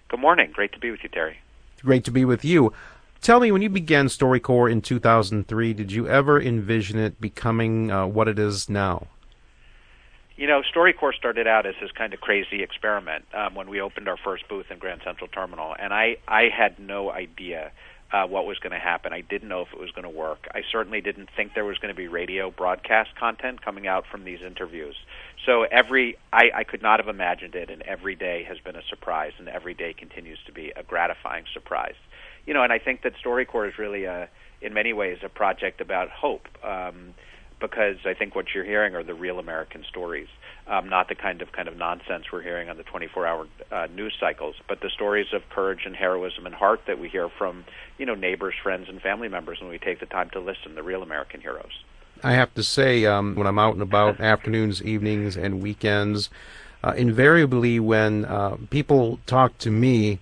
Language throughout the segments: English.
Good morning. Great to be with you, Terry. Great to be with you. Tell me, when you began StoryCorps in 2003, did you ever envision it becoming what it is now? You know, StoryCorps started out as this kind of crazy experiment when we opened our first booth in Grand Central Terminal, and I had no idea what was going to happen. I didn't know if it was going to work. I certainly didn't think there was going to be radio broadcast content coming out from these interviews. So I could not have imagined it, and every day has been a surprise, and every day continues to be a gratifying surprise. You know, and I think that StoryCorps is really, in many ways, a project about hope. Because I think what you're hearing are the real American stories, not the kind of nonsense we're hearing on the 24-hour news cycles, but the stories of courage and heroism and heart that we hear from, neighbors, friends, and family members when we take the time to listen, the real American heroes. I have to say, when I'm out and about afternoons, evenings, and weekends, invariably when people talk to me,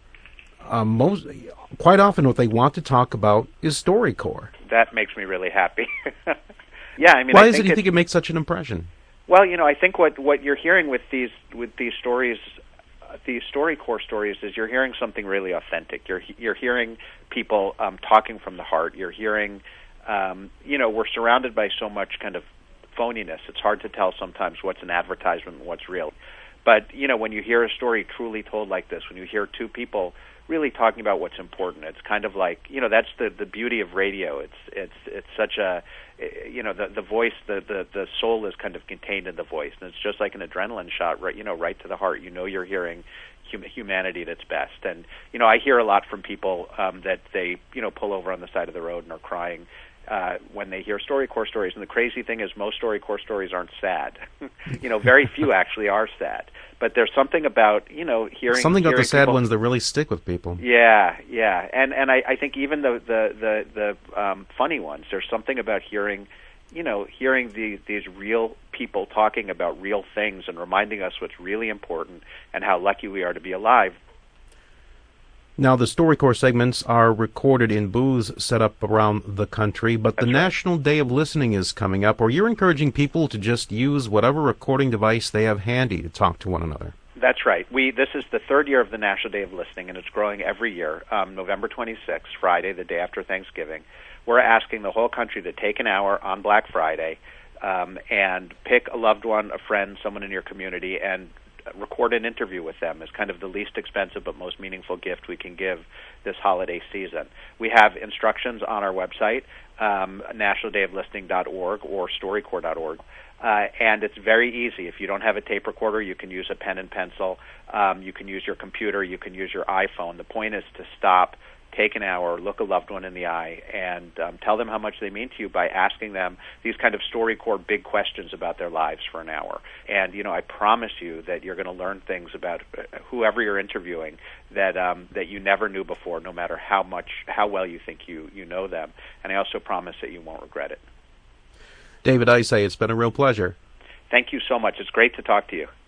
quite often what they want to talk about is StoryCorps. That makes me really happy. Yeah, I mean, why is it you think it makes such an impression? Well, I think what you're hearing with these stories, these StoryCorps stories, is you're hearing something really authentic. You're hearing people talking from the heart. You're hearing, we're surrounded by so much kind of phoniness. It's hard to tell sometimes what's an advertisement and what's real. But when you hear a story truly told like this, when you hear two people really talking about what's important, it's kind of like that's the beauty of radio. It's such a the voice, the soul is kind of contained in the voice, and it's just like an adrenaline shot, right to the heart. You're hearing humanity at its best, and I hear a lot from people that they pull over on the side of the road and are crying when they hear StoryCorps stories. And the crazy thing is, most StoryCorps stories aren't sad. Very few actually are sad. But there's something about hearing something about the sad people, ones that really stick with people. Yeah, and I think even the funny ones. There's something about hearing these real people talking about real things and reminding us what's really important and how lucky we are to be alive. Now, the StoryCorps segments are recorded in booths set up around the country, but the National Day of Listening is coming up, where you're encouraging people to just use whatever recording device they have handy to talk to one another. That's right. This is the third year of the National Day of Listening, and it's growing every year. November 26th, Friday, the day after Thanksgiving, we're asking the whole country to take an hour on Black Friday and pick a loved one, a friend, someone in your community, and record an interview with them as kind of the least expensive but most meaningful gift we can give this holiday season. We have instructions on our website, nationaldayoflistening.org or storycorps.org, and it's very easy. If you don't have a tape recorder, you can use a pen and pencil, you can use your computer, you can use your iPhone. The point is to stop, take an hour, look a loved one in the eye, and tell them how much they mean to you by asking them these kind of StoryCorps big questions about their lives for an hour. And I promise you that you're going to learn things about whoever you're interviewing that you never knew before, no matter how well you think you know them. And I also promise that you won't regret it. David Isay, it's been a real pleasure. Thank you so much. It's great to talk to you.